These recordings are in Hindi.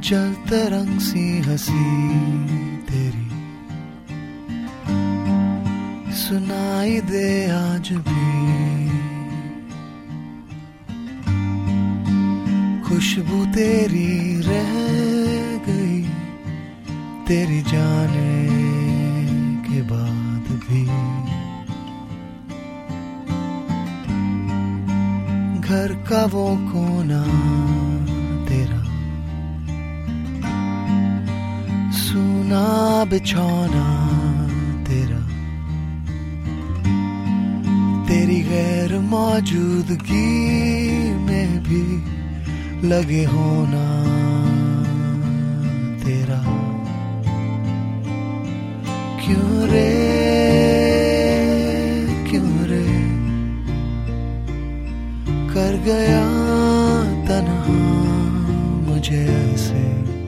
जल तरंग सी हंसी तेरी सुनाई दे आज भी, खुशबू तेरी रह गई तेरी जाने के बाद भी। घर का वो कोना तेरा, सूना बिछौना तेरा, तेरी गैर मौजूदगी में भी लगे होना तेरा। क्यों रे कर गया तन्हा मुझे ऐसे,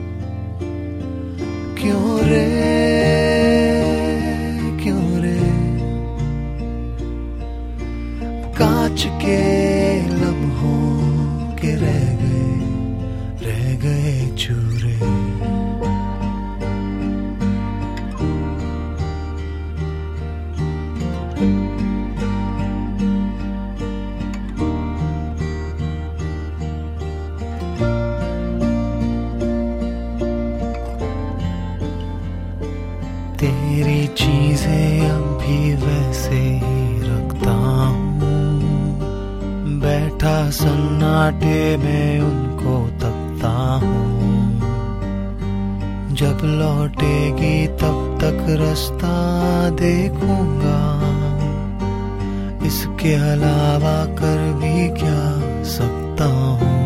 क्यों रे कांच के लम्हों के रह गए चूरे। तेरी चीजें अब भी वैसे ही रखता हूँ, बैठा सन्नाटे में उनको तकता हूँ। जब लौटेगी तब तक रास्ता देखूंगा, इसके अलावा कर भी क्या सकता हूँ।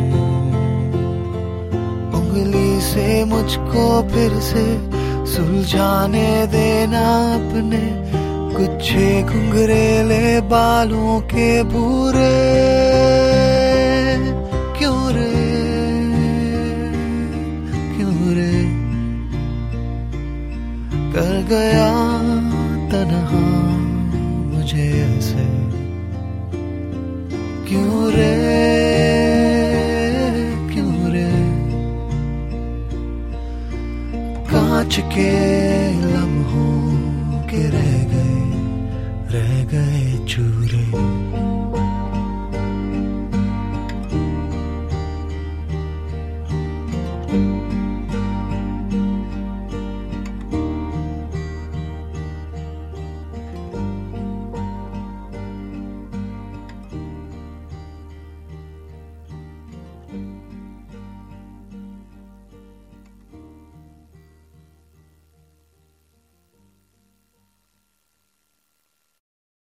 उंगली से मुझको फिर से सुलझाने देना अपने गुच्छे घुंघरेले बालों के भूरे। क्यों रे कर गया तन्हा मुझे ऐसे, क्यों रे कांच के लम्हों के रह